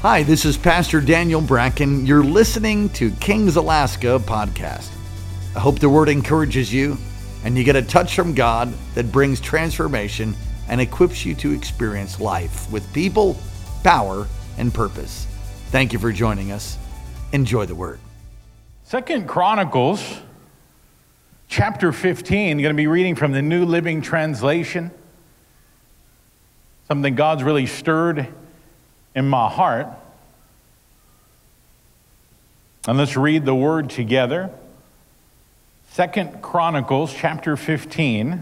Hi, this is Pastor Daniel Bracken. You're listening to Kings Alaska podcast. I hope the word encourages you and you get a touch from God that brings transformation and equips you to experience life with people, power, and purpose. Thank you for joining us. Enjoy the word. 2 Chronicles chapter 15, I'm going to be reading from the New Living Translation. Something God's really stirred in my heart. And let's read the word together. 2 Chronicles chapter 15,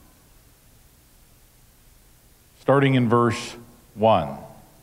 starting in verse 1.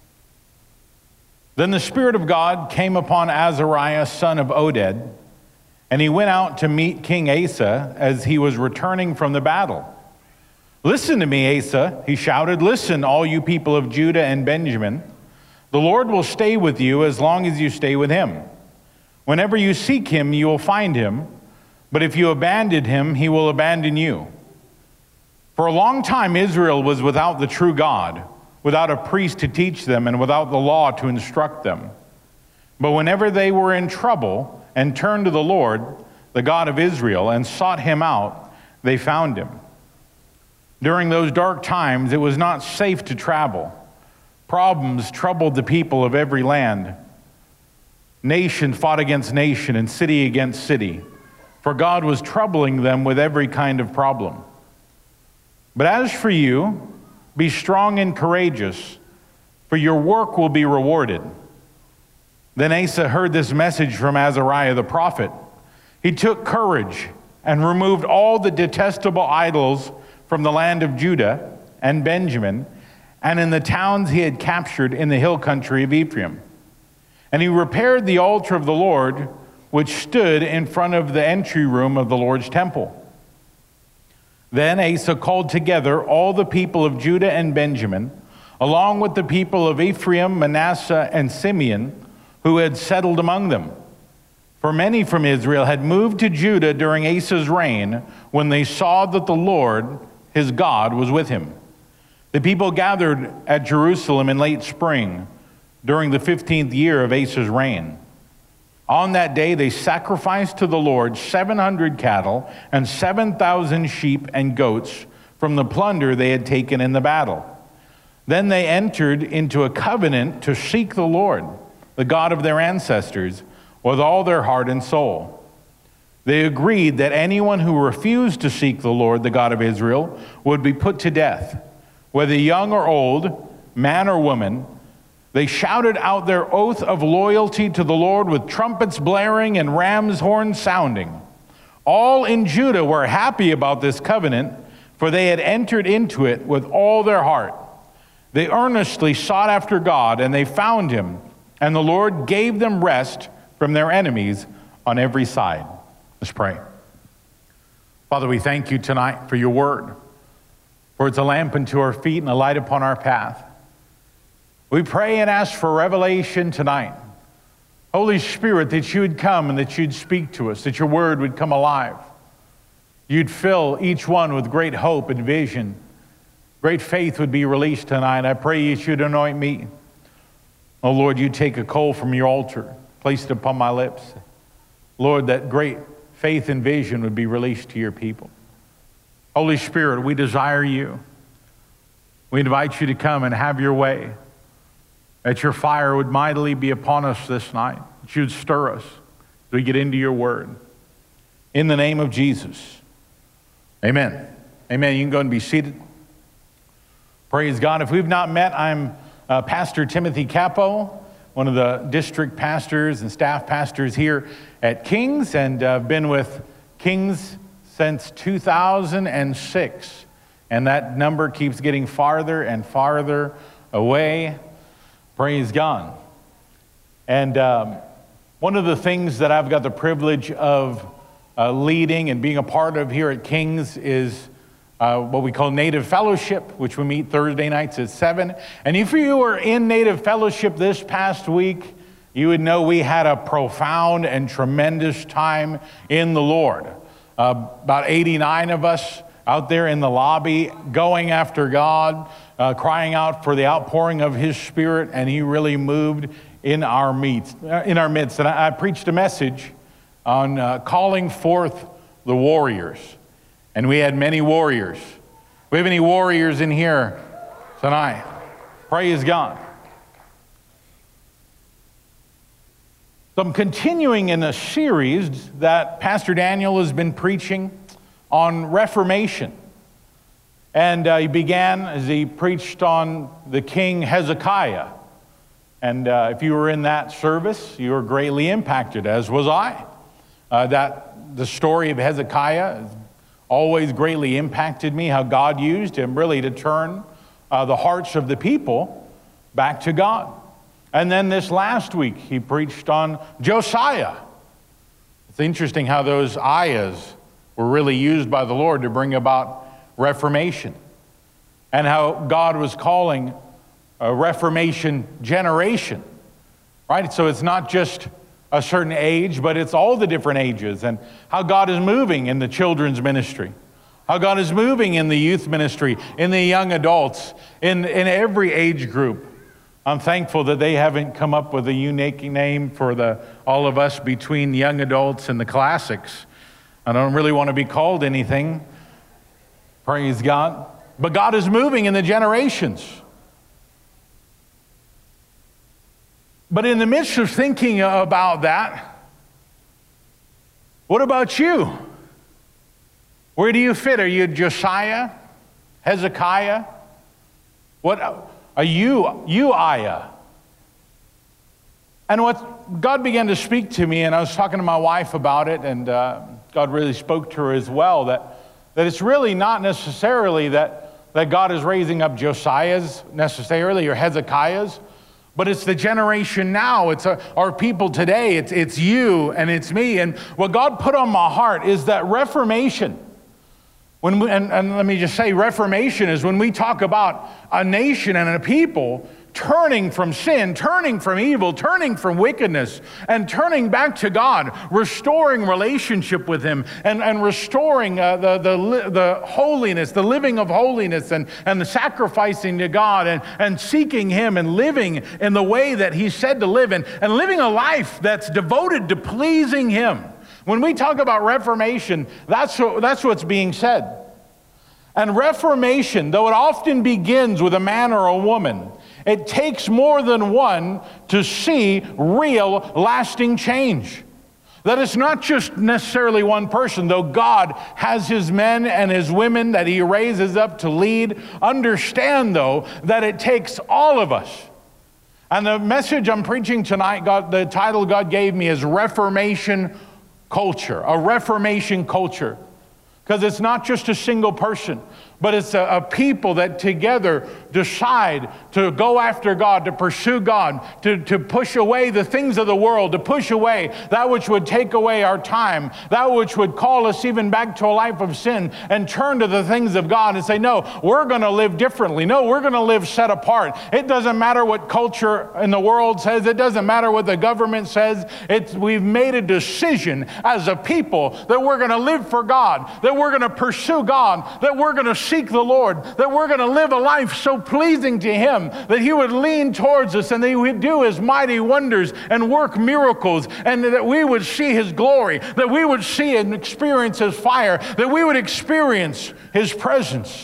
Then the Spirit of God came upon Azariah, son of Oded, and he went out to meet King Asa as he was returning from the battle. "Listen to me, Asa," he shouted. "Listen, all you people of Judah and Benjamin. The Lord will stay with you as long as you stay with him. Whenever you seek him, you will find him. But if you abandon him, he will abandon you. For a long time, Israel was without the true God, without a priest to teach them, and without the law to instruct them. But whenever they were in trouble and turned to the Lord, the God of Israel, and sought him out, they found him. During those dark times, it was not safe to travel. Problems troubled the people of every land. Nation fought against nation and city against city, for God was troubling them with every kind of problem. But as for you, be strong and courageous, for your work will be rewarded." Then Asa heard this message from Azariah the prophet. He took courage and removed all the detestable idols from the land of Judah and Benjamin, and in the towns he had captured in the hill country of Ephraim. And he repaired the altar of the Lord, which stood in front of the entry room of the Lord's temple. Then Asa called together all the people of Judah and Benjamin, along with the people of Ephraim, Manasseh, and Simeon, who had settled among them. For many from Israel had moved to Judah during Asa's reign, when they saw that the Lord, his God, was with him. The people gathered at Jerusalem in late spring, during the 15th year of Asa's reign. On that day they sacrificed to the Lord 700 cattle and 7,000 sheep and goats from the plunder they had taken in the battle. Then they entered into a covenant to seek the Lord, the God of their ancestors, with all their heart and soul. They agreed that anyone who refused to seek the Lord, the God of Israel, would be put to death, whether young or old, man or woman. They shouted out their oath of loyalty to the Lord with trumpets blaring and ram's horns sounding. All in Judah were happy about this covenant, for they had entered into it with all their heart. They earnestly sought after God, and they found him, and the Lord gave them rest from their enemies on every side. Let's pray. Father, we thank you tonight for your word, for it's a lamp unto our feet and a light upon our path. We pray and ask for revelation tonight. Holy Spirit, that you would come and that you'd speak to us, that your word would come alive. You'd fill each one with great hope and vision. Great faith would be released tonight. I pray you should anoint me. Oh Lord, you take a coal from your altar, place it upon my lips. Lord, that great faith and vision would be released to your people. Holy Spirit, we desire you. We invite you to come and have your way. That your fire would mightily be upon us this night. That you would stir us as we get into your word. In the name of Jesus. Amen. Amen. You can go and be seated. Praise God. If we've not met, I'm Pastor Timothy Capo, one of the district pastors and staff pastors here at Kings, and I've been with Kings since 2006. And that number keeps getting farther and farther away. Praise God. And one of the things that I've got the privilege of leading and being a part of here at Kings is what we call Native Fellowship, which we meet Thursday nights at 7. And if you were in Native Fellowship this past week, you would know we had a profound and tremendous time in the Lord. About 89 of us out there in the lobby going after God, crying out for the outpouring of his Spirit, and he really moved in our midst. And I preached a message on calling forth the warriors. And we had many warriors. We have any warriors in here tonight? Praise God. So I'm continuing in a series that Pastor Daniel has been preaching on Reformation. And he began as he preached on the King Hezekiah. And if you were in that service, you were greatly impacted, as was I. The story of Hezekiah has always greatly impacted me, how God used him really to turn the hearts of the people back to God. And then this last week, he preached on Josiah. It's interesting how those ayahs were really used by the Lord to bring about Reformation, and how God was calling a Reformation generation, right? So it's not just a certain age, but it's all the different ages, and how God is moving in the children's ministry, how God is moving in the youth ministry, in the young adults, in every age group. I'm thankful that they haven't come up with a unique name for all of us between young adults and the classics. I don't really want to be called anything. Praise God. But God is moving in the generations. But in the midst of thinking about that, what about you? Where do you fit? Are you Josiah? Hezekiah? What are you? Ayah? And what God began to speak to me, and I was talking to my wife about it, and God really spoke to her as well, that it's really not necessarily that God is raising up Josiahs necessarily or Hezekiahs, but it's the generation now. It's our people today. It's you and it's me. And what God put on my heart is that Reformation. And let me just say, Reformation is when we talk about a nation and a people turning from sin, turning from evil, turning from wickedness, and turning back to God, restoring relationship with Him, and restoring the holiness, the living of holiness, and the sacrificing to God, and seeking Him, and living in the way that He said to live, and living a life that's devoted to pleasing Him. When we talk about Reformation, that's what's being said. And Reformation, though it often begins with a man or a woman, it takes more than one to see real, lasting change. That it's not just necessarily one person, though God has His men and His women that He raises up to lead. Understand, though, that it takes all of us. And the message I'm preaching tonight, the title God gave me is Reformation Culture, a Reformation culture. Because it's not just a single person, but it's a people that together decide to go after God, to pursue God, to push away the things of the world, to push away that which would take away our time, that which would call us even back to a life of sin, and turn to the things of God and say, no, we're going to live differently. No, we're going to live set apart. It doesn't matter what culture in the world says. It doesn't matter what the government says. We've made a decision as a people that we're going to live for God, that we're going to pursue God, that we're going to seek the Lord, that we're going to live a life so pleasing to Him that He would lean towards us and that He would do His mighty wonders and work miracles, and that we would see His glory, that we would see and experience His fire, that we would experience His presence.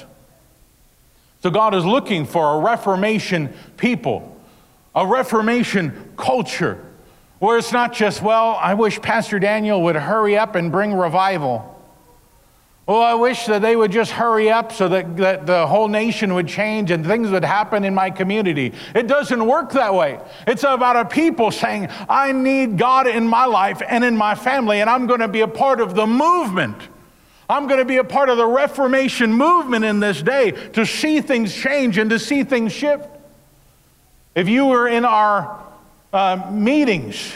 So God is looking for a Reformation people, a Reformation culture, where it's not just, well, I wish Pastor Daniel would hurry up and bring revival. Oh, I wish that they would just hurry up so that the whole nation would change and things would happen in my community. It doesn't work that way. It's about a people saying, I need God in my life and in my family, and I'm going to be a part of the movement. I'm going to be a part of the Reformation movement in this day to see things change and to see things shift. If you were in our meetings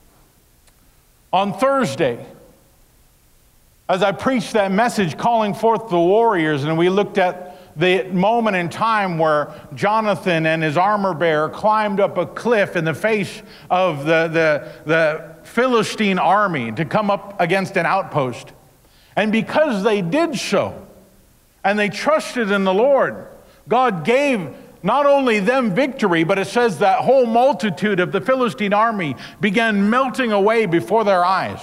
on Thursday, as I preached that message calling forth the warriors, and we looked at the moment in time where Jonathan and his armor bearer climbed up a cliff in the face of the Philistine army to come up against an outpost. And because they did so, and they trusted in the Lord, God gave not only them victory, but it says that whole multitude of the Philistine army began melting away before their eyes.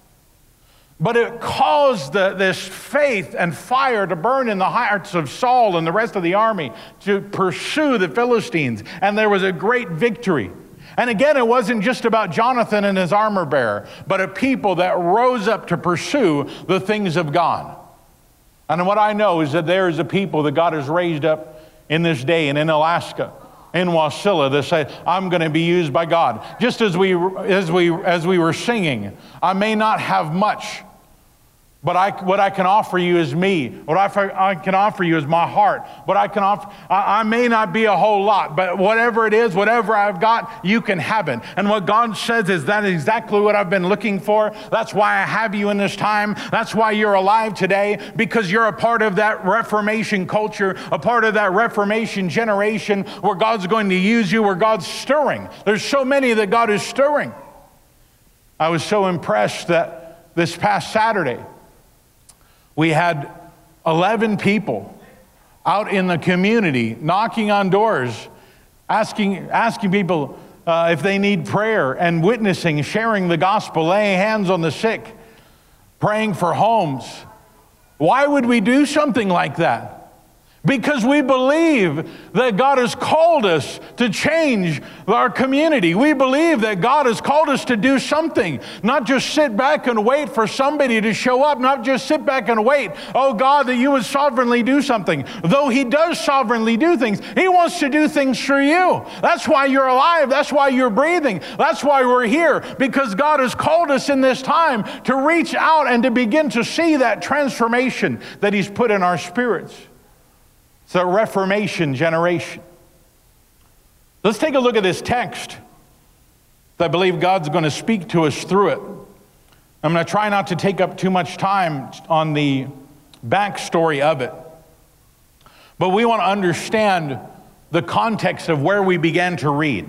But it caused this faith and fire to burn in the hearts of Saul and the rest of the army to pursue the Philistines. And there was a great victory. And again, it wasn't just about Jonathan and his armor bearer, but a people that rose up to pursue the things of God. And what I know is that there is a people that God has raised up in this day and in Alaska, in Wasilla, that say, I'm going to be used by God. Just as we were singing, I may not have much, but what I can offer you is me. What I can offer you is my heart. What I can offer, I may not be a whole lot, but whatever it is, whatever I've got, you can have it. And what God says is that is exactly what I've been looking for. That's why I have you in this time. That's why you're alive today, because you're a part of that Reformation culture, a part of that Reformation generation where God's going to use you, where God's stirring. There's so many that God is stirring. I was so impressed that this past Saturday, we had 11 people out in the community knocking on doors, asking people if they need prayer, and witnessing, sharing the gospel, laying hands on the sick, praying for homes. Why would we do something like that? Because we believe that God has called us to change our community. We believe that God has called us to do something, not just sit back and wait for somebody to show up, not just sit back and wait, oh God, that you would sovereignly do something. Though He does sovereignly do things, He wants to do things through you. That's why you're alive. That's why you're breathing. That's why we're here, because God has called us in this time to reach out and to begin to see that transformation that He's put in our spirits. It's a Reformation generation. Let's take a look at this text. I believe God's going to speak to us through it. I'm going to try not to take up too much time on the backstory of it. But we want to understand the context of where we began to read.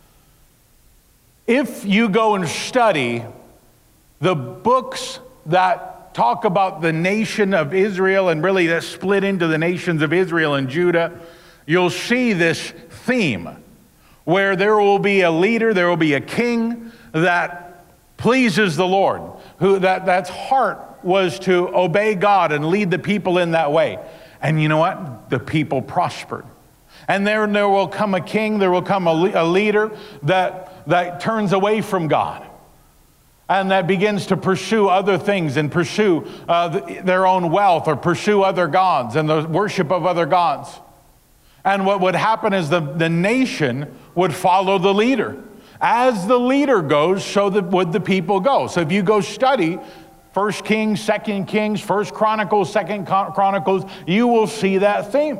If you go and study the books that talk about the nation of Israel, and really that split into the nations of Israel and Judah, you'll see this theme where there will be a leader, there will be a king that pleases the Lord, who that's heart was to obey God and lead the people in that way. And you know what? The people prospered. And there will come a king, there will come a leader that turns away from God, and that begins to pursue other things and pursue their own wealth, or pursue other gods and the worship of other gods. And what would happen is the nation would follow the leader. As the leader goes, so would the people go. So if you go study 1 Kings, 2 Kings, 1 Chronicles, 2 Chronicles, you will see that theme.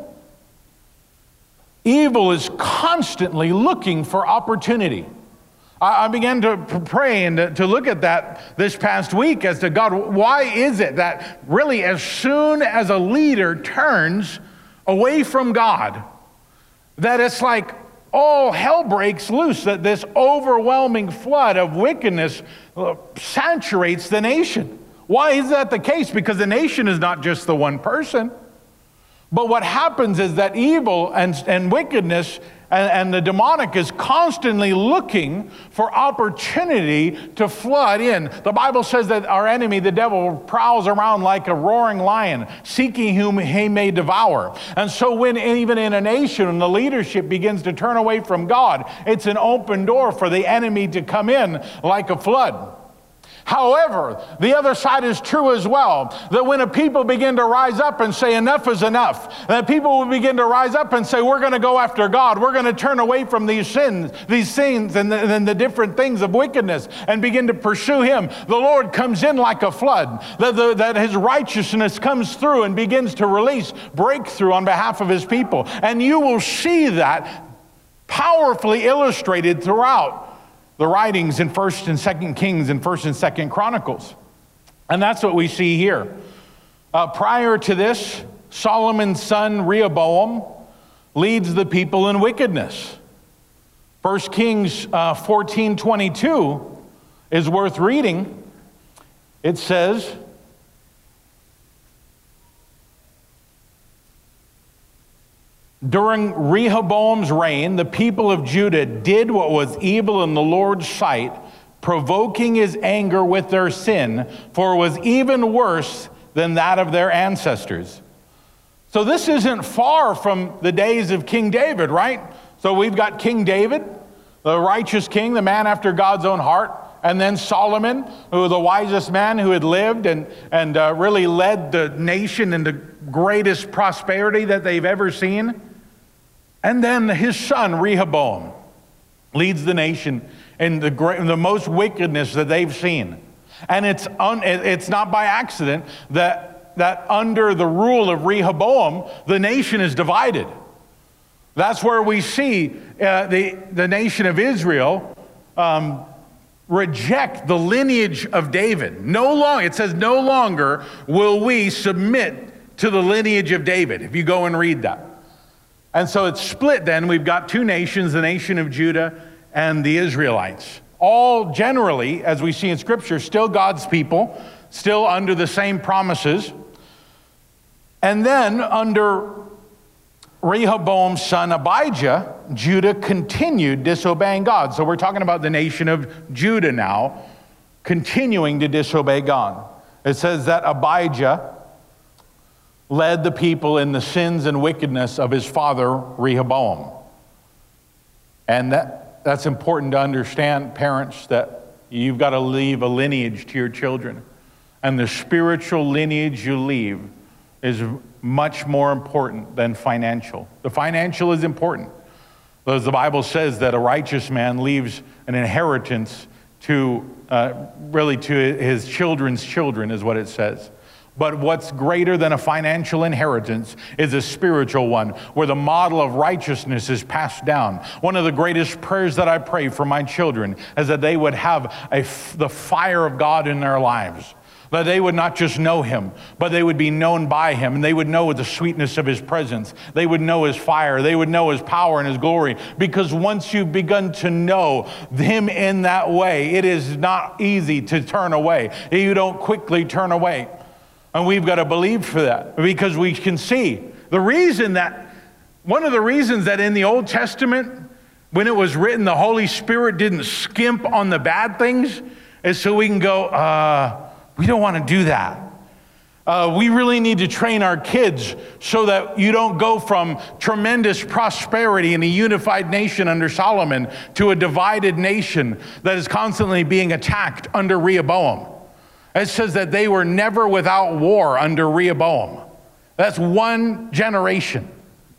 Evil is constantly looking for opportunity. I began to pray and to look at that this past week as to God, why is it that really as soon as a leader turns away from God, that it's like all hell breaks loose, that this overwhelming flood of wickedness saturates the nation? Why is that the case? Because the nation is not just the one person. But what happens is that evil and wickedness and the demonic is constantly looking for opportunity to flood in. The Bible says that our enemy, the devil, prowls around like a roaring lion, seeking whom he may devour. And so when even in a nation, when the leadership begins to turn away from God, it's an open door for the enemy to come in like a flood. However, the other side is true as well, that when a people begin to rise up and say enough is enough, that people will begin to rise up and say we're going to go after God, we're going to turn away from these sins and the different things of wickedness and begin to pursue Him. The Lord comes in like a flood, that His righteousness comes through and begins to release breakthrough on behalf of His people. And you will see that powerfully illustrated throughout the writings in 1st and 2nd Kings and 1st and 2nd Chronicles. And that's what we see here. Prior to this, Solomon's son Rehoboam leads the people in wickedness. 1 Kings 14:22 is worth reading. It says, During Rehoboam's reign, the people of Judah did what was evil in the Lord's sight, provoking his anger with their sin, for it was even worse than that of their ancestors. So this isn't far from the days of King David, right? So we've got King David, the righteous king, the man after God's own heart, and then Solomon, who was the wisest man who had lived and really led the nation into greatest prosperity that they've ever seen. And then his son, Rehoboam, leads the nation in the most wickedness that they've seen. And it's not by accident that under the rule of Rehoboam, the nation is divided. That's where we see the nation of Israel reject the lineage of David. It says, no longer will we submit to the lineage of David, if you go and read that. And so it's split then. We've got two nations, the nation of Judah and the Israelites. All generally, as we see in Scripture, still God's people, still under the same promises. And then under Rehoboam's son Abijah, Judah continued disobeying God. So we're talking about the nation of Judah now, continuing to disobey God. It says that Abijah led the people in the sins and wickedness of his father Rehoboam. And that's important to understand, parents, that you've got to leave a lineage to your children. And the spiritual lineage you leave is much more important than financial. The financial is important. As the Bible says that a righteous man leaves an inheritance to his children's children, is what it says. But what's greater than a financial inheritance is a spiritual one, where the model of righteousness is passed down. One of the greatest prayers that I pray for my children is that they would have the fire of God in their lives. That they would not just know him, but they would be known by him, and they would know the sweetness of his presence. They would know his fire. They would know his power and his glory. Because once you've begun to know him in that way, it is not easy to turn away. You don't quickly turn away. And we've got to believe for that, because we can see one of the reasons that in the Old Testament, when it was written, the Holy Spirit didn't skimp on the bad things, is so we can go, we don't want to do that. We really need to train our kids so that you don't go from tremendous prosperity in a unified nation under Solomon to a divided nation that is constantly being attacked under Rehoboam. It says that they were never without war under Rehoboam. That's one generation.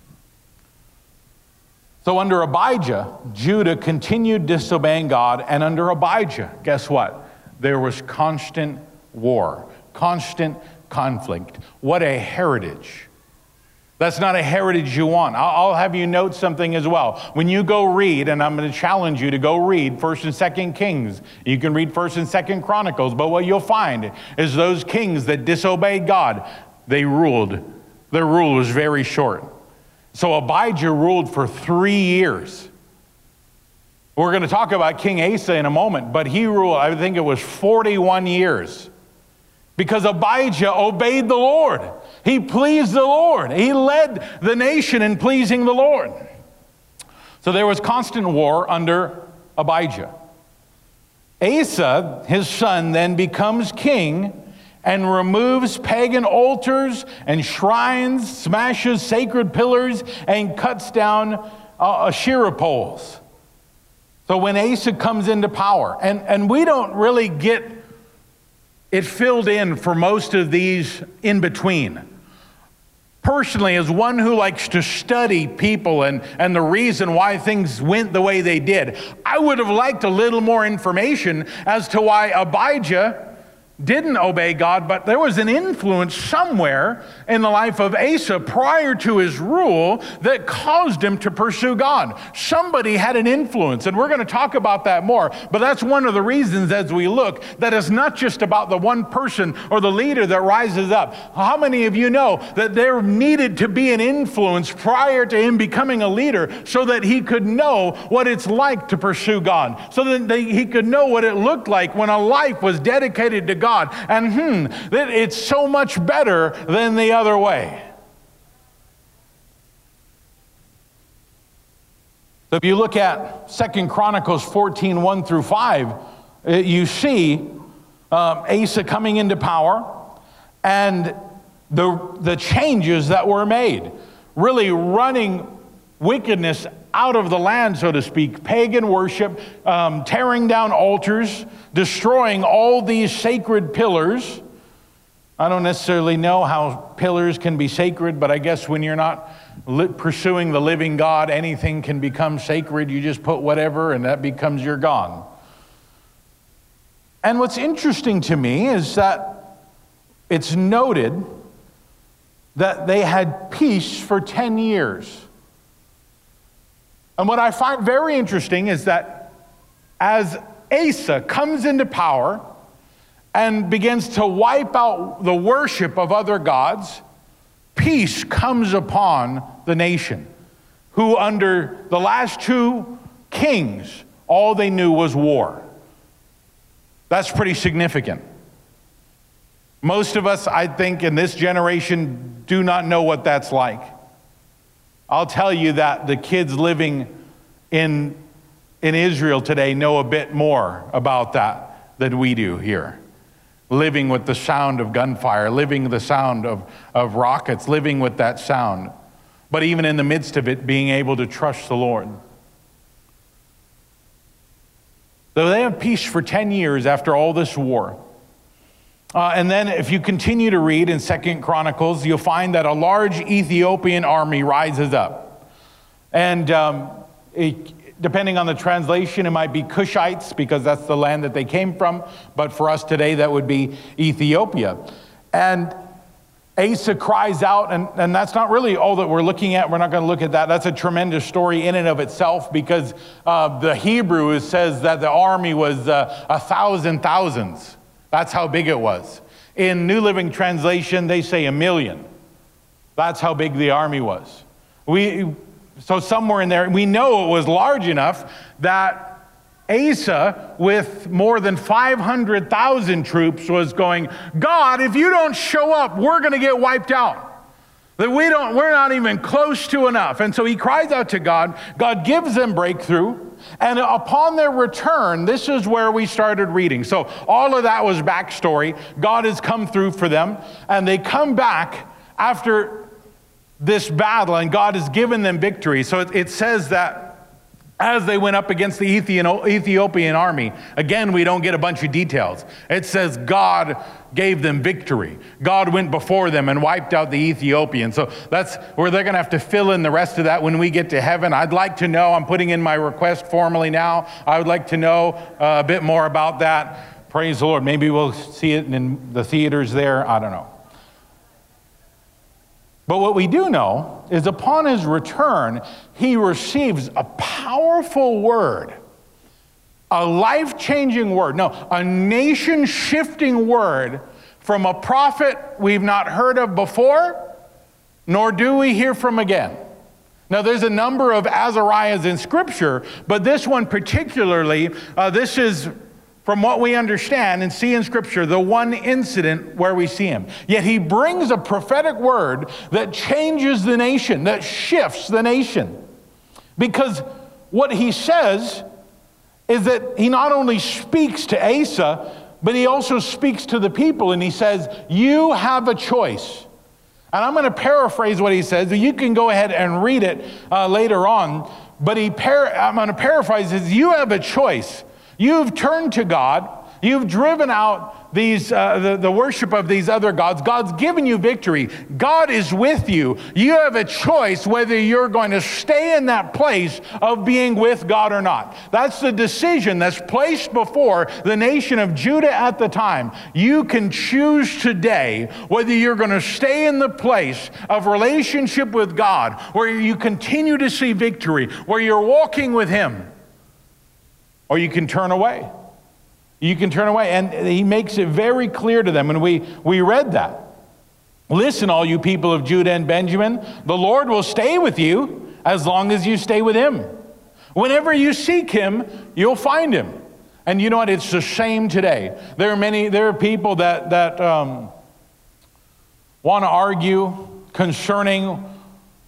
So under Abijah, Judah continued disobeying God, and under Abijah, guess what? There was constant war, constant conflict. What a heritage. That's not a heritage you want. I'll have you note something as well. When you go read, and I'm going to challenge you to go read 1st and 2nd Kings. You can read 1st and 2nd Chronicles, but what you'll find is those kings that disobeyed God, they ruled. Their rule was very short. So Abijah ruled for 3 years. We're going to talk about King Asa in a moment, but he ruled, I think it was 41 years. Because Abijah obeyed the Lord. He pleased the Lord. He led the nation in pleasing the Lord. So there was constant war under Abijah. Asa, his son, then becomes king and removes pagan altars and shrines, smashes sacred pillars, and cuts down Asherah poles. So when Asa comes into power, and we don't really get it filled in for most of these in between. Personally, as one who likes to study people and the reason why things went the way they did, I would have liked a little more information as to why Abijah didn't obey God, but there was an influence somewhere in the life of Asa prior to his rule that caused him to pursue God. Somebody had an influence, and we're going to talk about that more, but that's one of the reasons as we look that it's not just about the one person or the leader that rises up. How many of you know that there needed to be an influence prior to him becoming a leader so that he could know what it's like to pursue God, so that he could know what it looked like when a life was dedicated to God, and that it's so much better than the other way. So if you look at 2 Chronicles 14, 1 through 5, you see Asa coming into power and the changes that were made, really running wickedness out of the land, so to speak, pagan worship, tearing down altars, destroying all these sacred pillars. I don't necessarily know how pillars can be sacred, but I guess when you're not pursuing the living God, anything can become sacred. You just put whatever and that becomes your God. And what's interesting to me is that it's noted that they had peace for 10 years. And what I find very interesting is that as Asa comes into power and begins to wipe out the worship of other gods, peace comes upon the nation, who under the last two kings, all they knew was war. That's pretty significant. Most of us, I think, in this generation do not know what that's like. I'll tell you that the kids living in Israel today know a bit more about that than we do here. Living with the sound of gunfire, living with the sound of rockets, living with that sound. But even in the midst of it, being able to trust the Lord. So they have peace for 10 years after all this war. And then if you continue to read in 2 Chronicles, you'll find that a large Ethiopian army rises up. And depending on the translation, it might be Cushites, because that's the land that they came from. But for us today, that would be Ethiopia. And Asa cries out, and that's not really all that we're looking at. We're not going to look at that. That's a tremendous story in and of itself, because the Hebrew says that the army was 1,000 thousands. That's how big it was. In New Living Translation, they say 1,000,000. That's how big the army was. So somewhere in there, we know it was large enough that Asa, with more than 500,000 troops, was going, God, if you don't show up, we're going to get wiped out. That we're not even close to enough. And so he cries out to God. God gives them breakthrough. And upon their return, this is where we started reading. So all of that was backstory. God has come through for them. And they come back after this battle, and God has given them victory. So it says that as they went up against the Ethiopian army, again, we don't get a bunch of details. It says God gave them victory. God went before them and wiped out the Ethiopians. So that's where they're going to have to fill in the rest of that when we get to heaven. I'd like to know, I'm putting in my request formally now, I would like to know a bit more about that. Praise the Lord. Maybe we'll see it in the theaters there. I don't know. But what we do know is upon his return, he receives a powerful word, a life-changing word, no, a nation-shifting word from a prophet we've not heard of before, nor do we hear from again. Now, there's a number of Azariahs in Scripture, but this one particularly, this is, from what we understand and see in Scripture, the one incident where we see him. Yet he brings a prophetic word that changes the nation, that shifts the nation. Because what he says is that he not only speaks to Asa, but he also speaks to the people, and he says, you have a choice. And I'm going to paraphrase what he says. You can go ahead and read it later on, but I'm going to paraphrase it. You have a choice. You've turned to God. You've driven out these the worship of these other gods. God's given you victory. God is with you. You have a choice whether you're going to stay in that place of being with God or not. That's the decision that's placed before the nation of Judah at the time. You can choose today whether you're going to stay in the place of relationship with God, where you continue to see victory, where you're walking with Him, or you can turn away. You can turn away. And he makes it very clear to them. And we read that. Listen, all you people of Judah and Benjamin, the Lord will stay with you as long as you stay with Him. Whenever you seek Him, you'll find Him. And you know what? It's the same today. There are people that want to argue concerning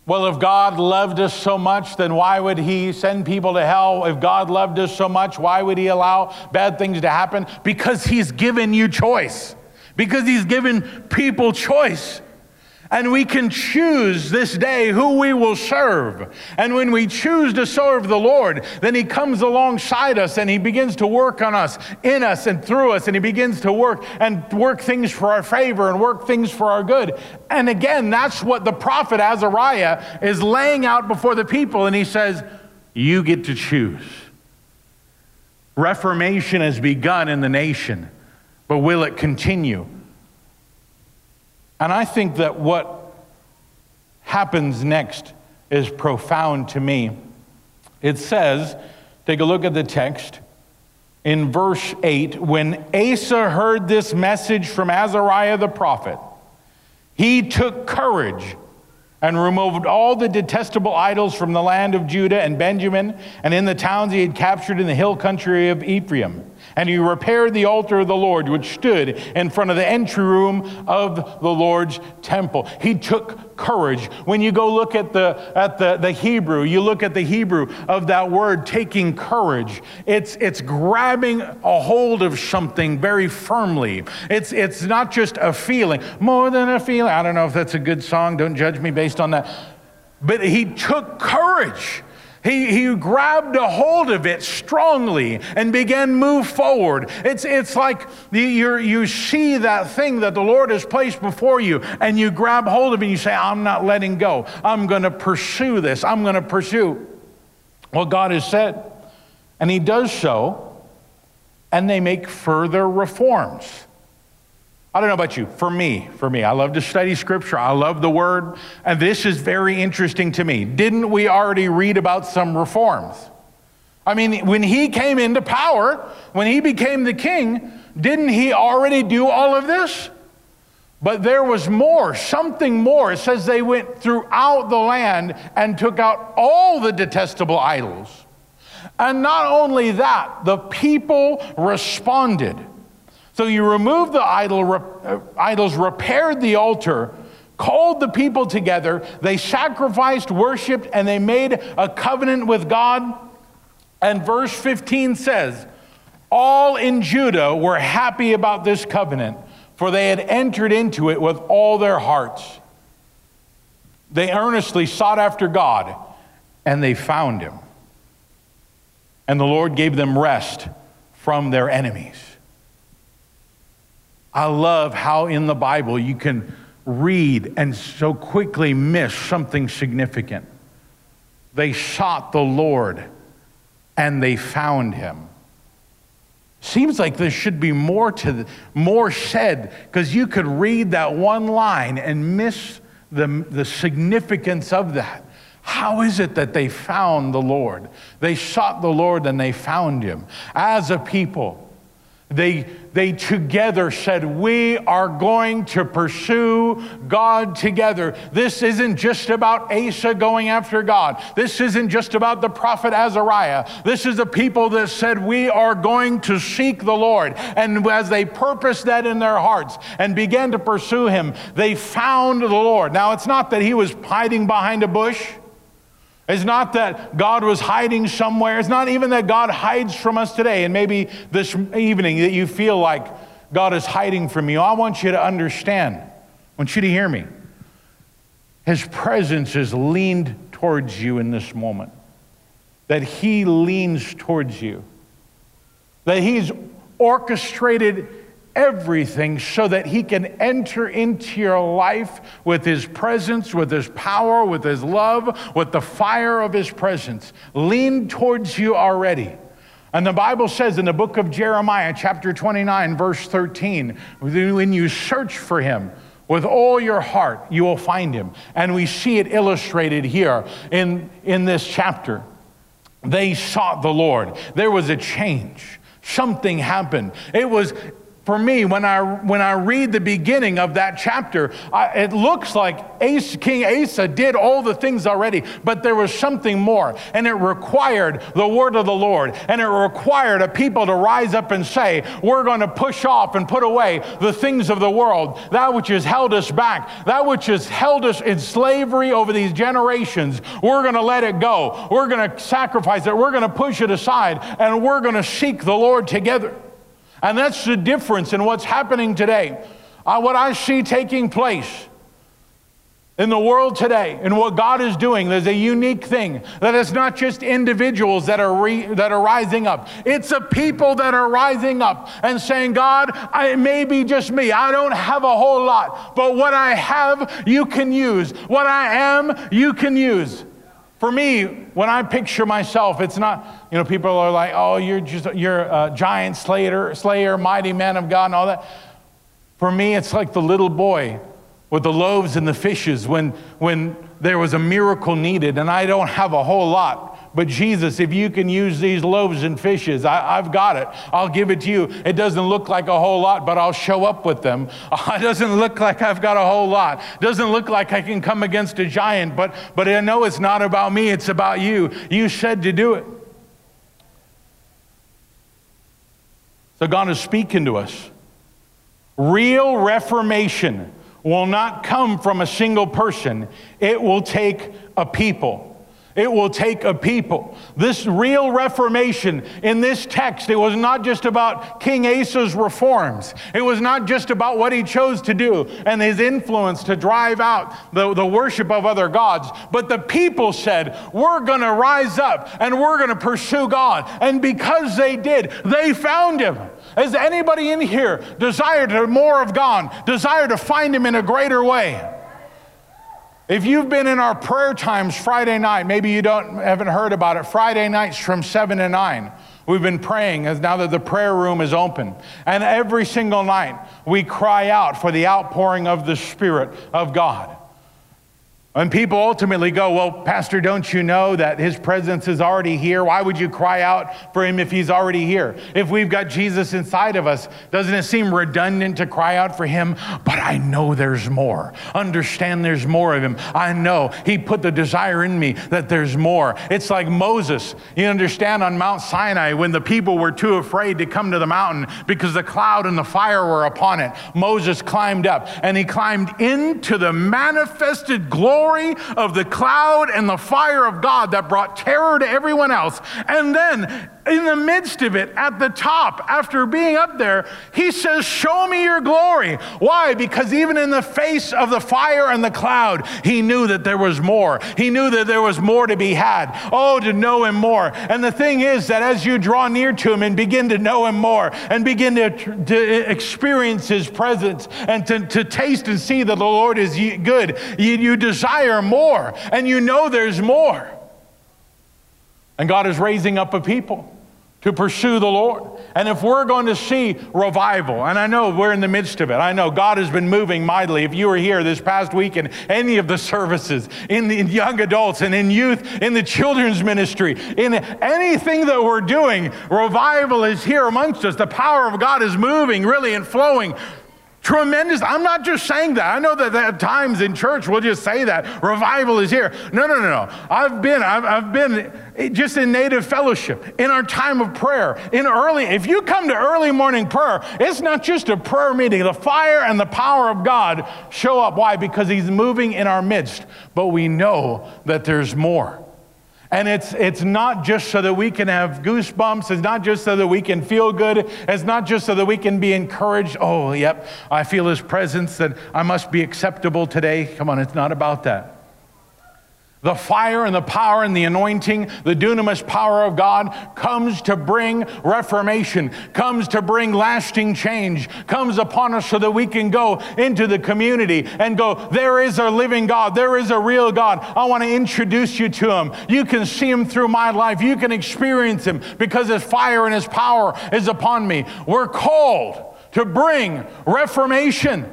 Well, if God loved us so much, then why would he send people to hell? If God loved us so much, why would he allow bad things to happen? Because he's given you choice. Because he's given people choice. And we can choose this day who we will serve. And when we choose to serve the Lord, then he comes alongside us and he begins to work on us, in us and through us. And he begins to work things for our favor and work things for our good. And again, that's what the prophet Azariah is laying out before the people. And he says, you get to choose. Reformation has begun in the nation, but will it continue? And I think that what happens next is profound to me. It says, take a look at the text, in verse 8, when Asa heard this message from Azariah the prophet, he took courage and removed all the detestable idols from the land of Judah and Benjamin and in the towns he had captured in the hill country of Ephraim. And he repaired the altar of the Lord, which stood in front of the entry room of the Lord's temple. He took courage. When you go look at the Hebrew, you look at the Hebrew of that word, taking courage. It's grabbing a hold of something very firmly. It's not just a feeling, more than a feeling. I don't know if that's a good song. Don't judge me based on that. But he took courage. He grabbed a hold of it strongly and began to move forward. It's like you see that thing that the Lord has placed before you, and you grab hold of it and you say, I'm not letting go. I'm going to pursue this. I'm going to pursue what God has said. And he does so, and they make further reforms. I don't know about you. For me, I love to study Scripture. I love the Word. And this is very interesting to me. Didn't we already read about some reforms? I mean, when he came into power, when he became the king, didn't he already do all of this? But there was more, something more. It says they went throughout the land and took out all the detestable idols. And not only that, the people responded. So you removed the idols, repaired the altar, called the people together, they sacrificed, worshiped, and they made a covenant with God. And verse 15 says, all in Judah were happy about this covenant, for they had entered into it with all their hearts. They earnestly sought after God, and they found him. And the Lord gave them rest from their enemies. I love how in the Bible you can read and so quickly miss something significant. They sought the Lord and they found him. Seems like there should be more said, because you could read that one line and miss the significance of that. How is it that they found the Lord? They sought the Lord and they found him. As a people, they together said, we are going to pursue God together. This isn't just about Asa going after God. This isn't just about the prophet Azariah. This is the people that said, we are going to seek the Lord. And as they purposed that in their hearts and began to pursue him, they found the Lord. Now, it's not that he was hiding behind a bush. It's not that God was hiding somewhere. It's not even that God hides from us today. And maybe this evening that you feel like God is hiding from you. I want you to understand. I want you to hear me. His presence is leaned towards you in this moment. That he leans towards you. That he's orchestrated everything so that he can enter into your life with his presence, with his power, with his love, with the fire of his presence. Lean towards you already. And the Bible says in the book of Jeremiah, chapter 29, verse 13, when you search for him with all your heart, you will find him. And we see it illustrated here in this chapter. They sought the Lord. There was a change. Something happened. It was for me, when I read the beginning of that chapter, it looks like King Asa did all the things already, but there was something more, and it required the word of the Lord, and it required a people to rise up and say, we're going to push off and put away the things of the world, that which has held us back, that which has held us in slavery over these generations. We're going to let it go. We're going to sacrifice it. We're going to push it aside, and we're going to seek the Lord together. And that's the difference in what's happening today. What I see taking place in the world today and what God is doing, there's a unique thing, that it's not just individuals that are rising up. It's a people that are rising up and saying, God, it may be just me. I don't have a whole lot, but what I have, you can use. What I am, you can use. For me, when I picture myself, it's not, people are like, oh, you're a giant slayer, mighty man of God and all that. For me, it's like the little boy with the loaves and the fishes when there was a miracle needed and I don't have a whole lot. But Jesus, if you can use these loaves and fishes, I've got it. I'll give it to you. It doesn't look like a whole lot, but I'll show up with them. It doesn't look like I've got a whole lot. It doesn't look like I can come against a giant, but I know it's not about me, it's about you. You said to do it. So God is speaking to us. Real reformation will not come from a single person. It will take a people. It will take a people. This real reformation in this text, it was not just about King Asa's reforms. It was not just about what he chose to do and his influence to drive out the worship of other gods. But the people said, we're going to rise up and we're going to pursue God. And because they did, they found him. Has anybody in here desired more of God, desire to find him in a greater way? If you've been in our prayer times Friday night, maybe you haven't heard about it. Friday nights from 7 to 9, we've been praying as now that the prayer room is open. And every single night, we cry out for the outpouring of the Spirit of God. And people ultimately go, well, Pastor, don't you know that his presence is already here? Why would you cry out for him if he's already here? If we've got Jesus inside of us, doesn't it seem redundant to cry out for him? But I know there's more. Understand there's more of him. I know he put the desire in me that there's more. It's like Moses. You understand, on Mount Sinai, when the people were too afraid to come to the mountain because the cloud and the fire were upon it, Moses climbed up and he climbed into the manifested glory of the cloud and the fire of God that brought terror to everyone else. And then in the midst of it, at the top, after being up there, he says, show me your glory. Why? Because even in the face of the fire and the cloud, he knew that there was more. He knew that there was more to be had. Oh, to know him more. And the thing is that as you draw near to him and begin to know him more and begin to experience his presence and to taste and see that the Lord is good, you desire more and you know there's more. And God is raising up a people to pursue the Lord. And if we're going to see revival, and I know we're in the midst of it, I know God has been moving mightily. If you were here this past week in any of the services, in young adults and in youth, in the children's ministry, in anything that we're doing, revival is here amongst us. The power of God is moving really and flowing. Tremendous. I'm not just saying that. I know that at times in church we'll just say that revival is here. No. I've been just in native fellowship, in our time of prayer, if you come to early morning prayer, it's not just a prayer meeting. The fire and the power of God show up. Why? Because he's moving in our midst. But we know that there's more. And it's not just so that we can have goosebumps. It's not just so that we can feel good. It's not just so that we can be encouraged. Oh, yep, I feel his presence, that I must be acceptable today. Come on, it's not about that. The fire and the power and the anointing, the dunamis power of God comes to bring reformation, comes to bring lasting change, comes upon us so that we can go into the community and go, there is a living God, there is a real God. I want to introduce you to him. You can see him through my life. You can experience him because his fire and his power is upon me. We're called to bring reformation.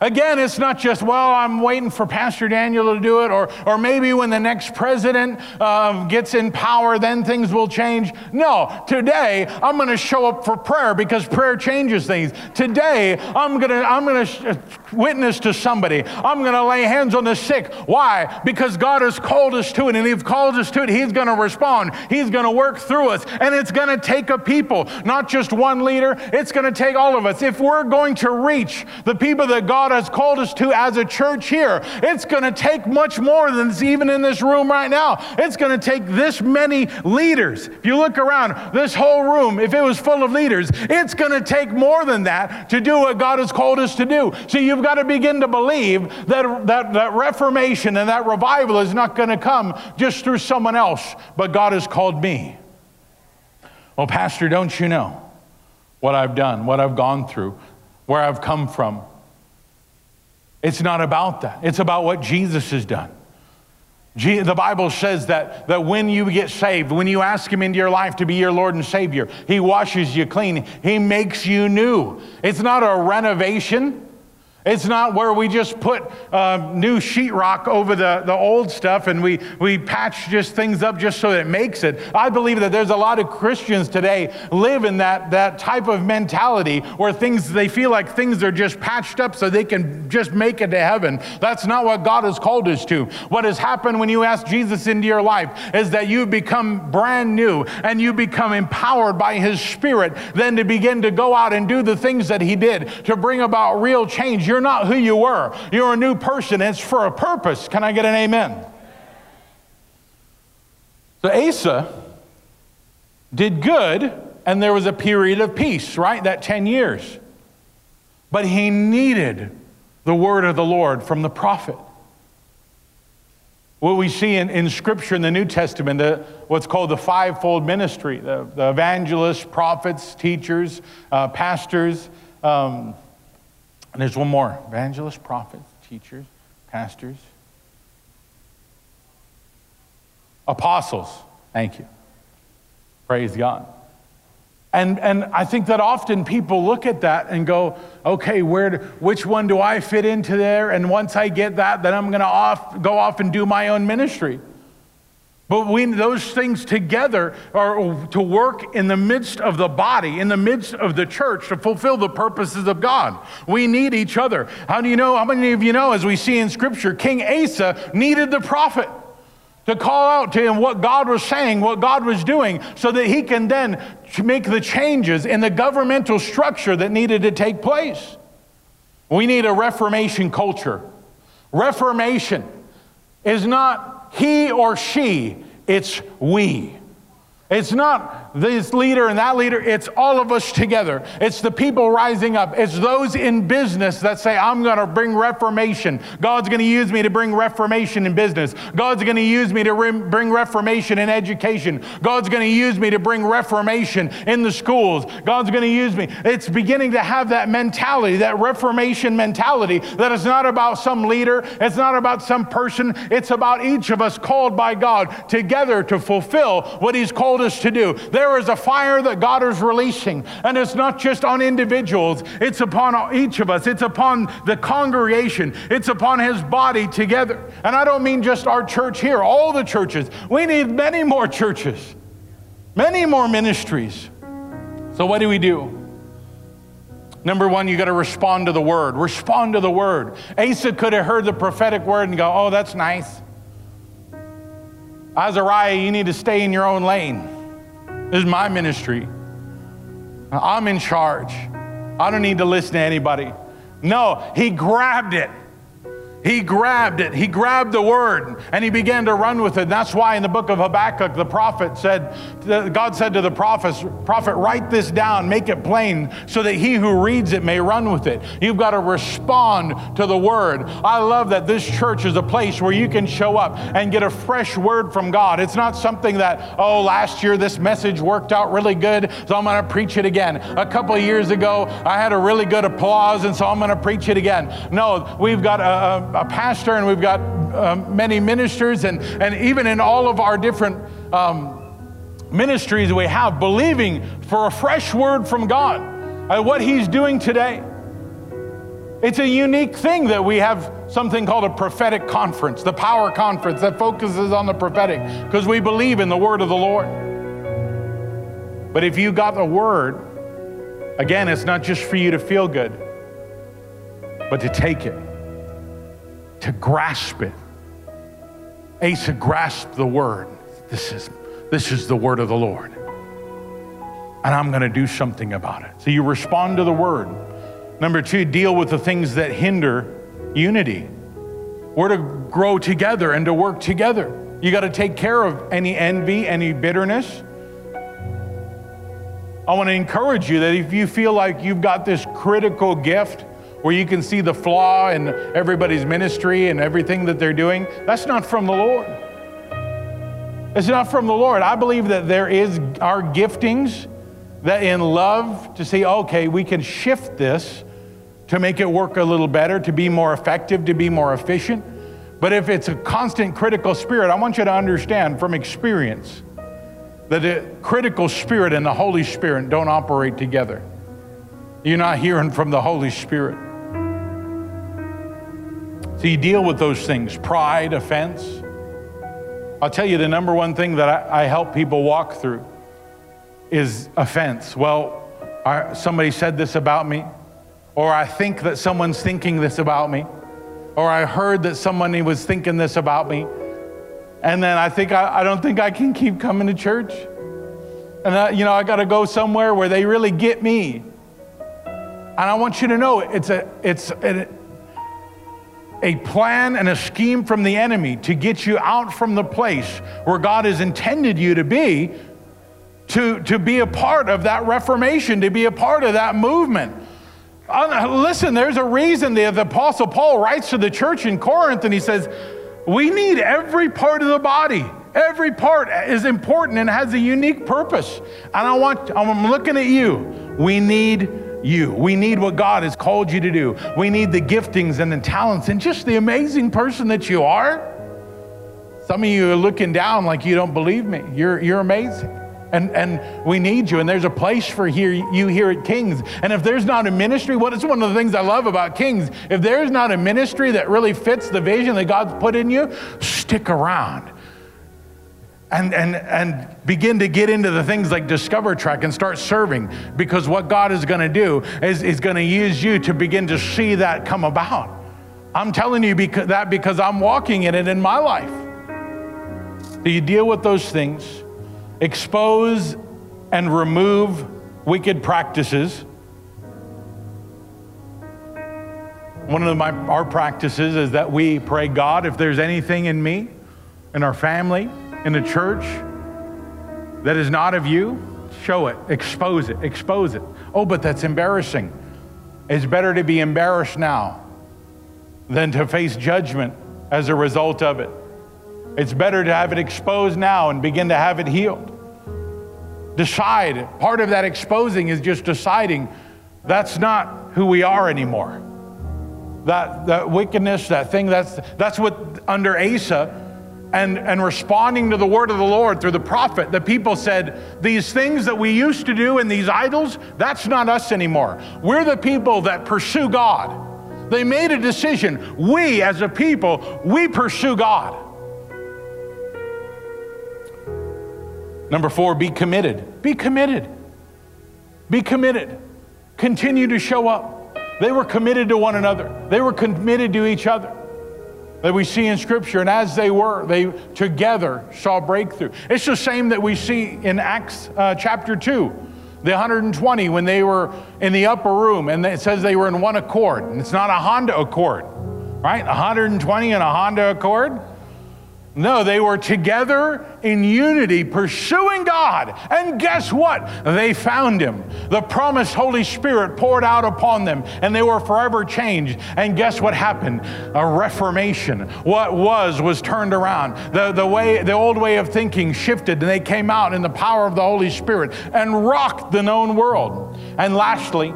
Again, it's not just, well, I'm waiting for Pastor Daniel to do it, or maybe when the next president gets in power, then things will change. No, today I'm going to show up for prayer because prayer changes things. Today I'm going to witness to somebody. I'm going to lay hands on the sick. Why? Because God has called us to it, and He's called us to it. He's going to respond. He's going to work through us, and it's going to take a people, not just one leader. It's going to take all of us. If we're going to reach the people that God has called us to as a church here, it's going to take much more than is even in this room right now. It's going to take this many leaders. If you look around this whole room, if it was full of leaders, it's going to take more than that to do what God has called us to do. So you've got to begin to believe that reformation and that revival is not going to come just through someone else, but God has called me. Well, Pastor, don't you know what I've done, what I've gone through, where I've come from? It's not about that. It's about what Jesus has done. The Bible says that when you get saved, when you ask Him into your life to be your Lord and Savior, He washes you clean. He makes you new. It's not a renovation. It's not where we just put new sheetrock over the old stuff and we patch just things up just so it makes it. I believe that there's a lot of Christians today live in that type of mentality where they feel like things are just patched up so they can just make it to heaven. That's not what God has called us to. What has happened when you ask Jesus into your life is that you become brand new and you become empowered by His Spirit then to begin to go out and do the things that He did to bring about real change. You're not who you were. You're a new person. It's for a purpose. Can I get an amen? So Asa did good, and there was a period of peace, right? That 10 years. But he needed the word of the Lord from the prophet. What we see in Scripture in the New Testament, what's called the fivefold ministry, the evangelists, prophets, teachers, pastors, and there's one more. Evangelists, prophets, teachers, pastors, apostles. Thank you. Praise God. And I think that often people look at that and go, okay, which one do I fit into there? And once I get that, then I'm going to go off and do my own ministry. But those things together are to work in the midst of the body, in the midst of the church, to fulfill the purposes of God. We need each other. How many of you know, as we see in Scripture, King Asa needed the prophet to call out to him what God was saying, what God was doing, so that he can then make the changes in the governmental structure that needed to take place. We need a reformation culture. Reformation is not he or she, it's we. It's not this leader and that leader, it's all of us together. It's the people rising up. It's those in business that say, I'm going to bring reformation. God's going to use me to bring reformation in business. God's going to use me to bring reformation in education. God's going to use me to bring reformation in the schools. God's going to use me. It's beginning to have that mentality, that reformation mentality, that it's not about some leader. It's not about some person. It's about each of us called by God together to fulfill what He's called us to do. There is a fire that God is releasing, and it's not just on individuals. It's upon each of us. It's upon the congregation. It's upon His body together. And I don't mean just our church here, all the churches. We need many more churches, many more ministries. So what do we do? Number one, you got to respond to the word. Respond to the word. Asa could have heard the prophetic word and go, oh, that's nice. Azariah, you need to stay in your own lane. This is my ministry. I'm in charge. I don't need to listen to anybody. No, he grabbed it. He grabbed it. He grabbed the word and he began to run with it. That's why in the book of Habakkuk, the prophet said, God said to the prophet, write this down, make it plain so that he who reads it may run with it. You've got to respond to the word. I love that this church is a place where you can show up and get a fresh word from God. It's not something that, oh, last year this message worked out really good, so I'm going to preach it again. A couple of years ago, I had a really good applause, and so I'm going to preach it again. No, we've got a pastor, and we've got many ministers, and even in all of our different ministries we have, believing for a fresh word from God. What He's doing today It's a unique thing that we have something called a prophetic conference, the power conference that focuses on the prophetic, because we believe in the word of the Lord. But if you got the word, again, it's not just for you to feel good, but to take it, to grasp it. Asa grasped the word. This is the word of the Lord. And I'm going to do something about it. So you respond to the word. Number 2, deal with the things that hinder unity. We're to grow together and to work together. You got to take care of any envy, any bitterness. I want to encourage you that if you feel like you've got this critical gift where you can see the flaw in everybody's ministry and everything that they're doing, that's not from the Lord. It's not from the Lord. I believe that there is our giftings that in love to say, okay, we can shift this to make it work a little better, to be more effective, to be more efficient. But if it's a constant critical spirit, I want you to understand from experience that the critical spirit and the Holy Spirit don't operate together. You're not hearing from the Holy Spirit. So you deal with those things, pride, offense. I'll tell you the number one thing that I help people walk through is offense. Well, somebody said this about me, or I think that someone's thinking this about me, or I heard that somebody was thinking this about me, and then I don't think I can keep coming to church, and I got to go somewhere where they really get me. And I want you to know it's a plan and a scheme from the enemy to get you out from the place where God has intended you to be a part of that reformation, to be a part of that movement. Listen, there's a reason the Apostle Paul writes to the church in Corinth and he says, we need every part of the body. Every part is important and has a unique purpose. And I'm looking at you. We need you. We need what God has called you to do. We need the giftings and the talents and just the amazing person that you are. Some of you are looking down like you don't believe me. You're amazing. And we need you, and there's a place for you here at Kings. And if there's not a ministry, it's one of the things I love about Kings, if there's not a ministry that really fits the vision that God's put in you, stick around. And begin to get into the things like Discover Trek and start serving, because what God is going to do is going to use you to begin to see that come about. I'm telling you because I'm walking in it in my life. Do you deal with those things? Expose and remove wicked practices. One of our practices is that we pray, God, if there's anything in me, in our family, in the church that is not of you, show it, expose it. Oh, but that's embarrassing. It's better to be embarrassed now than to face judgment as a result of it. It's better to have it exposed now and begin to have it healed. Decide. Part of that exposing is just deciding that's not who we are anymore. That wickedness, that thing, that's what under Asa and responding to the word of the Lord through the prophet, the people said, these things that we used to do and these idols, that's not us anymore. We're the people that pursue God. They made a decision. We as a people, we pursue God. Number 4, be committed. Be committed. Be committed. Continue to show up. They were committed to one another. They were committed to each other. That we see in Scripture, and as they together saw breakthrough. It's the same that we see in Acts chapter 2. The 120, when they were in the upper room, and it says they were in one accord. And it's not a Honda Accord, right? 120 in a Honda Accord. No, they were together in unity, pursuing God. And guess what? They found Him. The promised Holy Spirit poured out upon them, and they were forever changed. And guess what happened? A reformation. What was turned around. The old way of thinking shifted, and they came out in the power of the Holy Spirit and rocked the known world. And lastly,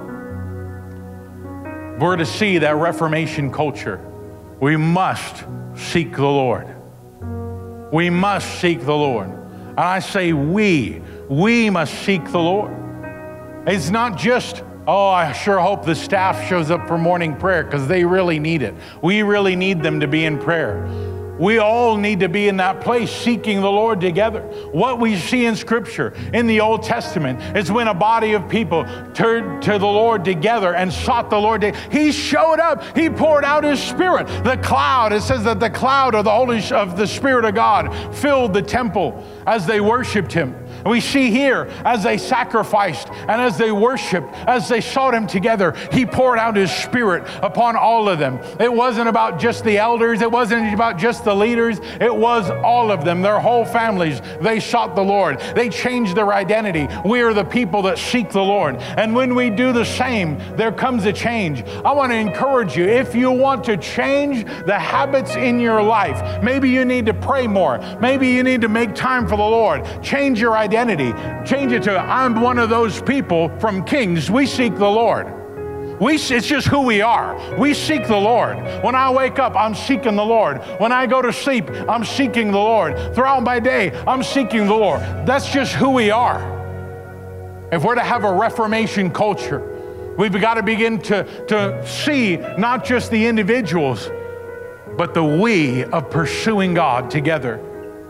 we're to see that Reformation culture. We must seek the Lord. We must seek the Lord. And I say we must seek the Lord. It's not just Oh, I sure hope the staff shows up for morning prayer because they really need it. We really need them to be in prayer. We all need to be in that place seeking the Lord together. What we see in Scripture in the Old Testament is when a body of people turned to the Lord together and sought the Lord. He showed up. He poured out His Spirit. The cloud, it says that the cloud of the Spirit of God filled the temple as they worshiped Him. And we see here as they sacrificed and as they worshiped, as they sought Him together, He poured out His Spirit upon all of them. It wasn't about just the elders. It wasn't about just the leaders. It was all of them, their whole families. They sought the Lord. They changed their identity. We are the people that seek the Lord. And when we do the same, there comes a change. I want to encourage you, if you want to change the habits in your life, maybe you need to pray more. Maybe you need to make time for the Lord. Change your identity. Change it to, I'm one of those people from Kings. We seek the Lord. It's just who we are. We seek the Lord. When I wake up, I'm seeking the Lord. When I go to sleep, I'm seeking the Lord. Throughout my day, I'm seeking the Lord. That's just who we are. If we're to have a Reformation culture, we've got to begin to see not just the individuals, but the we of pursuing God together.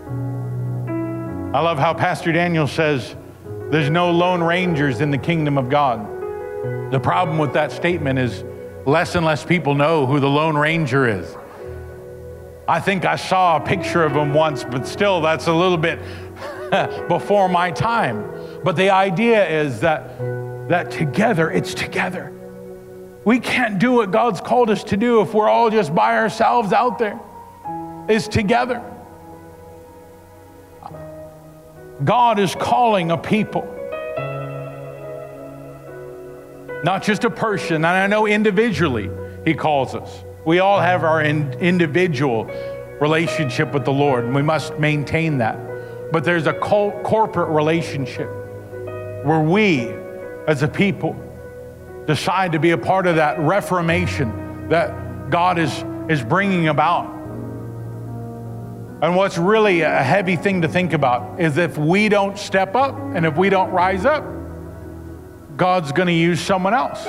I love how Pastor Daniel says there's no lone rangers in the kingdom of God. The problem with that statement is less and less people know who the Lone Ranger is. I think I saw a picture of him once, but still that's a little bit before my time. But the idea is that together, it's together. We can't do what God's called us to do if we're all just by ourselves out there. It's together. God is calling a people, not just a person. And I know individually He calls us. We all have our individual relationship with the Lord, and we must maintain that. But there's a corporate relationship where we, as a people, decide to be a part of that reformation that God is bringing about. And what's really a heavy thing to think about is if we don't step up and if we don't rise up, God's going to use someone else.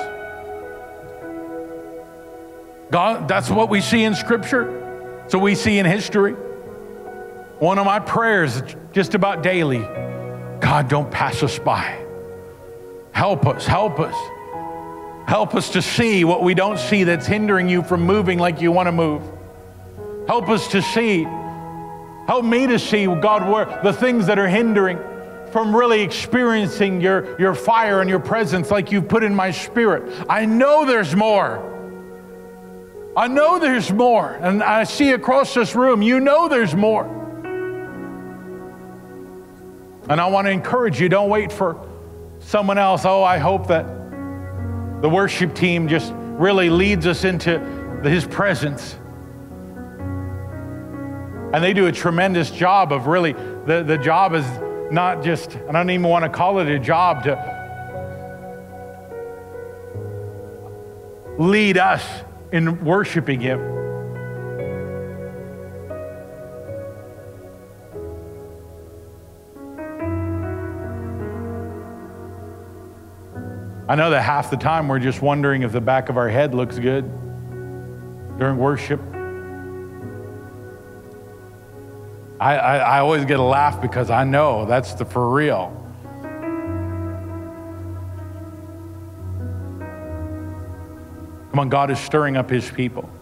God, that's what we see in Scripture. So we see in history. One of my prayers just about daily, God, don't pass us by. Help us, help us. Help us to see what we don't see that's hindering you from moving like you want to move. Help us to see. Help me to see, God, where the things that are hindering from really experiencing your fire and your presence like you've put in my spirit. I know there's more. I know there's more. And I see across this room, you know there's more. And I want to encourage you, don't wait for someone else. Oh, I hope that the worship team just really leads us into His presence. And they do a tremendous job of really, the job is not just, I don't even want to call it a job, to lead us in worshiping Him. I know that half the time we're just wondering if the back of our head looks good during worship. I always get a laugh because I know that's for real. Come on, God is stirring up His people.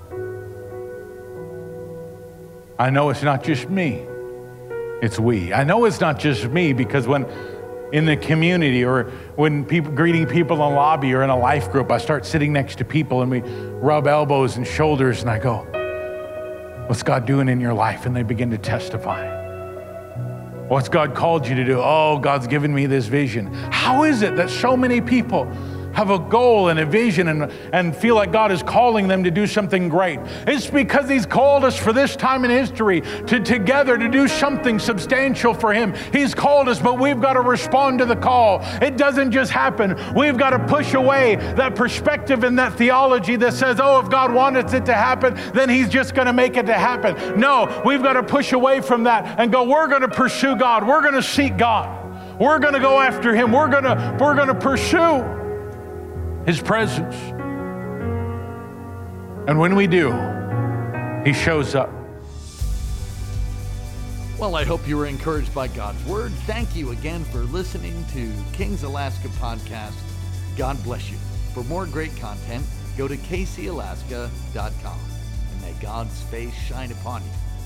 I know it's not just me, it's we. I know it's not just me because when in the community or when people greeting people in the lobby or in a life group, I start sitting next to people and we rub elbows and shoulders and I go, what's God doing in your life? And they begin to testify. What's God called you to do? Oh, God's given me this vision. How is it that so many people have a goal and a vision and feel like God is calling them to do something great? It's because He's called us for this time in history to together to do something substantial for Him. He's called us, but we've got to respond to the call. It doesn't just happen. We've got to push away that perspective and that theology that says, oh, if God wanted it to happen, then He's just going to make it to happen. No, we've got to push away from that and go, we're going to pursue God. We're going to seek God. We're going to go after Him. We're going to pursue His presence. And when we do, He shows up. Well, I hope you were encouraged by God's word. Thank you again for listening to Kings Alaska Podcast. God bless you. For more great content, go to kcalaska.com. And may God's face shine upon you